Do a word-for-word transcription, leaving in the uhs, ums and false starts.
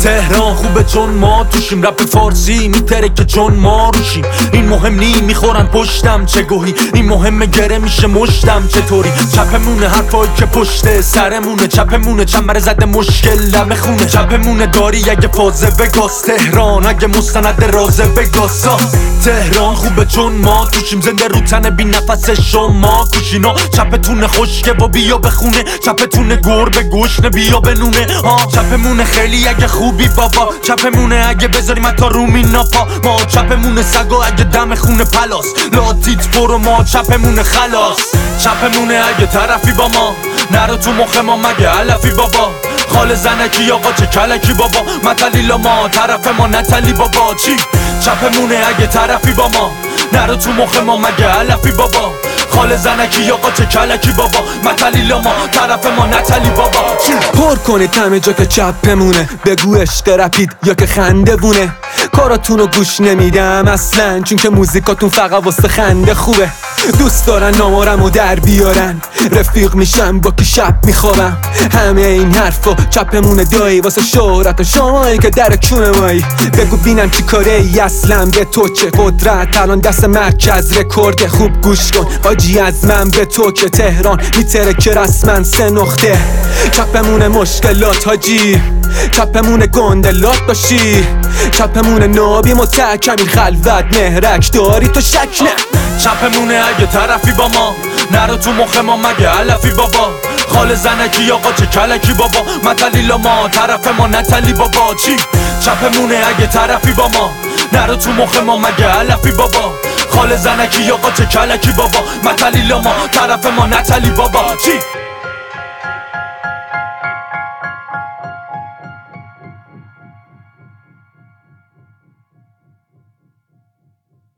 تهران خوبه چون ما توشیم، رپ فارسی میتره که چون ما روشیم. این مهم نی میخورن پشتم چه گوهی، این مهمه گره میشه مشتم چطوری. چپمونه حرفایی که پشت سرمونه، چپمونه چنبر زده مشکل لب خونه. چپمونه داری اگه فازه وگاس، تهران اگه مستند رازه وگاسا. تهران خوبه چون ما توشیم، زنده رو تن بی نفس شما کوشینا. چپتونه خشکه و بیا بخونه، چپتونه گربه گشنه بیا بنونه. آه چپمونه خیلی اگه خوبی بابا، چپمونه اگه بذاریم حتی رومی ناپا. ما چپمونه سگا اگه دم خونه پلاس، لاتیت برو ما چپمونه خلاص. چپمونه اگه طرفی با ما، نرو تو مخ ما مگه علفی بابا. خال زنکی آقا چه کلکی بابا، متلیلا ما طرف ما نتلی بابا. چی؟ چپمونه اگه طرفی با ما، نرو تو مخ ما مگه علفی بابا. خال زنکی آقا چه کلکی بابا، متلیلا ما طرف ما نتلی بابا. چی؟ پر کنید همه جا که چپمونه، بگو عشق رپید یا که خنده بونه. کاراتونو گوش نمیدم اصلا، چون که موزیکاتون فقط واسه خنده خوبه. دوست دارن نامارمو در بیارن، رفیق میشم با کی شب میخوابم. همه این حرفا چپمونه دایی، واسه شهرت و شمایی که در کونه مایی. بگو بینم چی کاره ای اصلا، به تو چه قدرت الان دست مرکز رکورد. خوب گوش کن آجی از من به تو که تهران میتره که رسمن سه نقطه. چپمونه مشکلات حاجی، چپمونه گندلات باشی، چپمونه نابی متحکم این خلوت مهرک داری تو شک نه. چپمونه اگه طرفی با ما، نرو تو مخ ما مگه علفی بابا. خال زنکی آقا چه کلکی بابا، متلیلا ما طرف ما نتلی بابا. چی؟ چپمونه اگه طرفی با ما، نرو تو مخ ما مگه علفی بابا. خال زنکی آقا چه کلکی بابا، متلیلا ما طرف ما نتلی بابا. چی؟